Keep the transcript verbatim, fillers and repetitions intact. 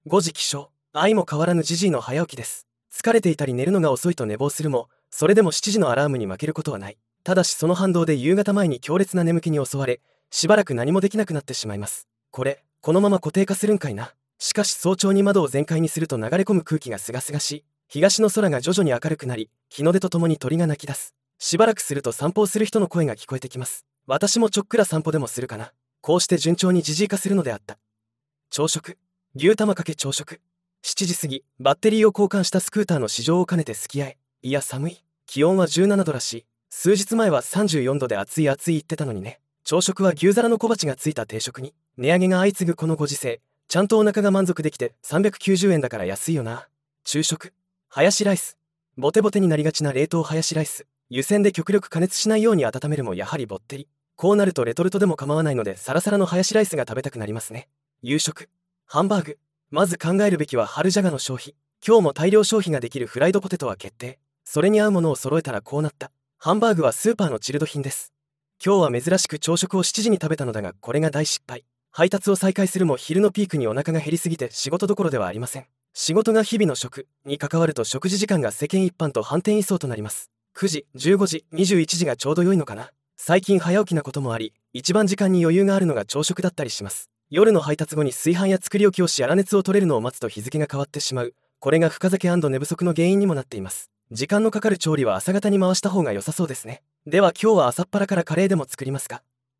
ごじ起床。相も変わらぬジジイの早起きです。疲れていたり寝るのが遅いと寝坊するも、それでもしちじのアラームに負けることはない。ただしその反動で夕方前に強烈な眠気に襲われ、しばらく何もできなくなってしまいます。これ、このまま固定化するんかいな。しかし早朝に窓を全開にすると流れ込む空気がすがすがしい。東の空が徐々に明るくなり、日の出とともに鳥が鳴き出す。しばらくすると散歩をする人の声が聞こえてきます。私もちょっくら散歩でもするかな。こうして順調にジジイ化するのであった。朝食。牛玉かけ朝食。しちじ過ぎ、バッテリーを交換したスクーターの試乗を兼ねてすき合い。いや寒い。気温はじゅうななどらしい。数日前はさんじゅうよんどで暑い暑い言ってたのにね。朝食は牛皿の小鉢がついた定食に。値上げが相次ぐこのご時世、ちゃんとお腹が満足できてさんびゃくきゅうじゅうえんだから安いよな。昼食。ハヤシライス。ボテボテになりがちな冷凍ハヤシライス。湯煎で極力加熱しないように温めるもやはりぼってり。こうなるとレトルトでも構わないのでサラサラのハヤシライスが食べたくなりますね。夕食。ハンバーグ。まず考えるべきは春じゃがの消費。今日も大量消費ができるフライドポテトは決定。それに合うものを揃えたらこうなった。ハンバーグはスーパーのチルド品です。今日は珍しく朝食をしちじに食べたのだが、これが大失敗。配達を再開するも昼のピークにお腹が減りすぎて仕事どころではありません。仕事が日々の食に関わると食事時間が世間一般と反転位相となります。くじ、じゅうごじ、にじゅういちじがちょうど良いのかな。最近早起きなこともあり、一番時間に余裕があるのが朝食だったりします。夜の配達後に炊飯や作り置きをし粗熱を取れるのを待つと日付が変わってしまう。これが深酒&寝不足の原因にもなっています。時間のかかる調理は朝方に回した方が良さそうですね。では今日は朝っぱらからカレーでも作りますか。